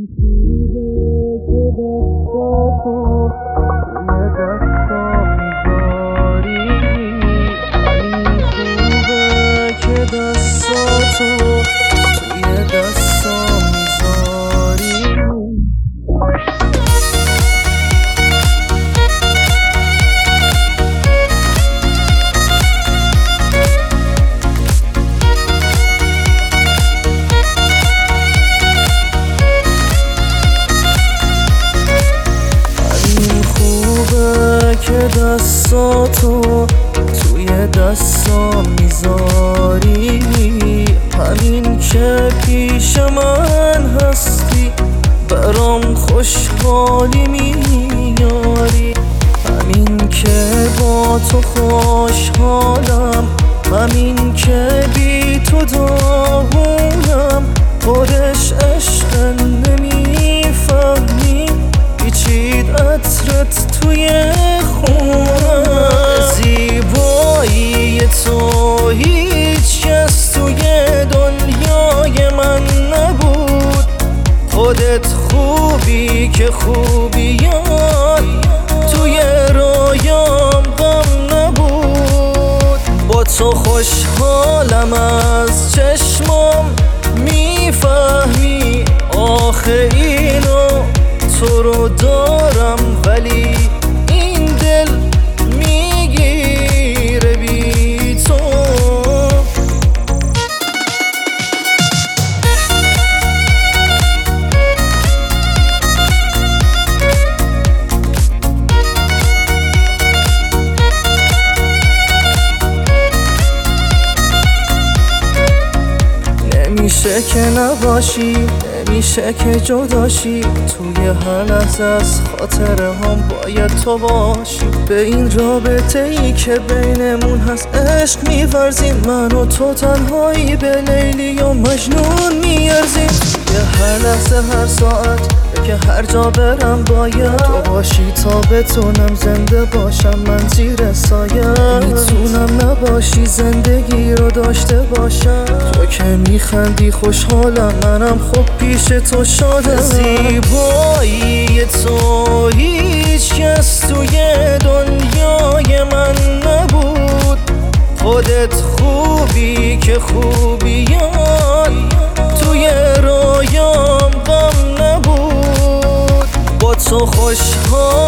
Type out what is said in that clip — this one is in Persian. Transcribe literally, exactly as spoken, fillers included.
که دستاتو توی دستام میذاری، همین که پیش من هستی برام خوشحالی میاری، همین که با تو خوشحالم، همین که بی تو داغونم. خودش عشق نمیفهمی، پیچید عطرت توی خونم. زیبایی تو هیچ کس توی دنیای من نبود، خودت خوبی که خوبیات توی رویام غم نبود. با تو خوشحالم از چشمام، میفهمی آخه اینو تو رو دارم، ولی این دل میگیره بی تو. نمیشه که نباشی، نمیشه که جداشی، توی هر لحظه از خاطره هم باید تو باشی. به این رابطه ای که بینمون هست عشق می‌ورزیم، من و تو تنهایی به لیلی و مجنون میارزیم. توی هر لحظه هر ساعت که هر جا برم باید تو باشی تا بتونم زنده باشم من زیر سایه. میتونم نباشی زندگی رو داشته باشم، تو که میخندی خوشحالم، منم خب پیش تو شادم. زیبایی تو هیچ کس توی دنیای من نبود، خودت خوبی که خوبیات توی رویام غم نبود. با تو خوشحال